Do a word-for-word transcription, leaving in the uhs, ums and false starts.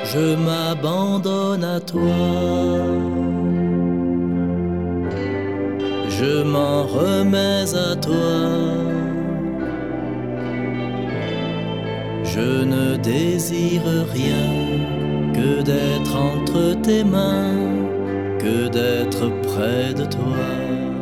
je m'abandonne à toi. Je m'en remets à toi. Je ne désire rien que d'être entre tes mains, que d'être près de toi.